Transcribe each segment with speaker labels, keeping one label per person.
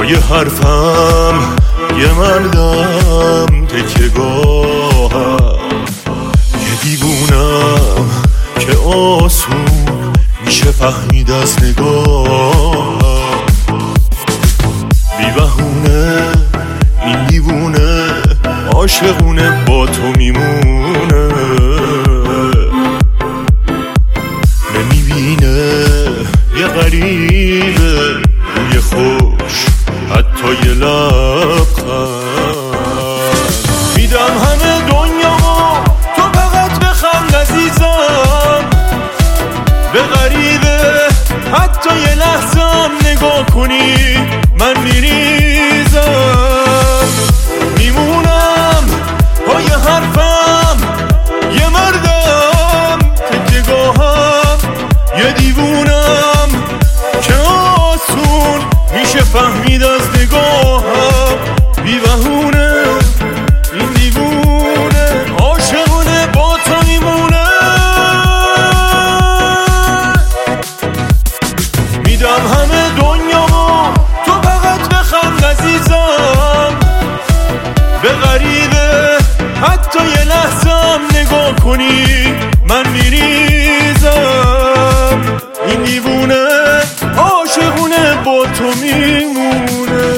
Speaker 1: پای حرفم یه مردم تکیه‌گاهم، یه دیوونم که آسون میشه فهمید از نگاهم. بی بهونه این دیوونه عاشقونه با تو میمونه، نمیبینه یه غریبه روی خوش حتی یه لبخند. میدم همه دنیامو تو فقط بخند عزیزم، به غریبه حتی یه لحظم نگاه کنی من میریزم. میمونم پای حرفم یه مردم تکیه‌گاهم، یه دیوونم که آسون میشه فهمید از نگاهم. بی بهونه این دیوونه عاشقونه با تو میمونه. میدم همه دنیامو تو فقط بخند عزیزم، به غریبه حتی یه لحظم نگاه کنی من میریزم. این دیوونه عاشقونه با تو میمونه.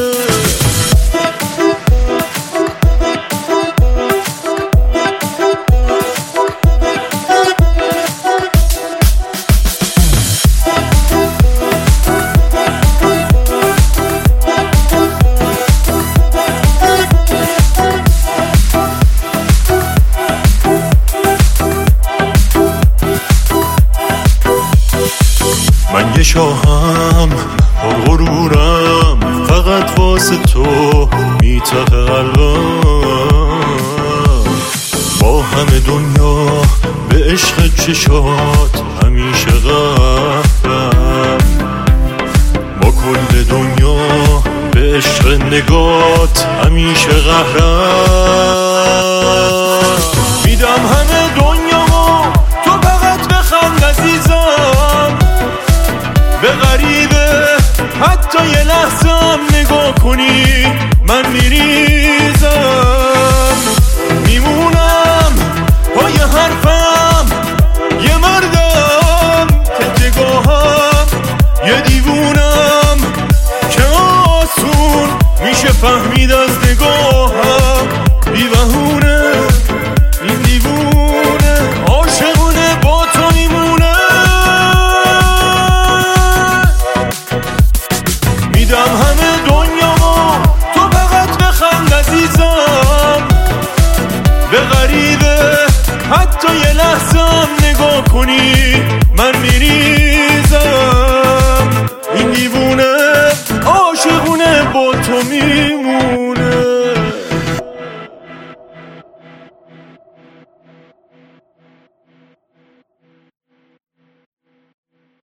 Speaker 1: من یه شاهم غرورم فقط واسه تو میتقه قلبم، با همه دنیا به عشق چشات همیشه غرقم، با کل دنیا به عشق نگات همیشه قهرم. میدم همه دنیامو تو فقط بخند عزیزم، به غریبه حتی یه لحظم نگاه کنی من میریزم. میمونم پای حرفم یه مردم تکیه‌گاهم، یه دیوونم که آسون میشه فهمید از نگاهم. بی بهونه این دیوونه عاشقونه با تو میمونه. میدم همه دنیامو تو فقط بخند عزیزم، به غریبه حتی یه لحظم نگاه کنی من میریزم. این دیوونه عاشقونه با تو میمونه.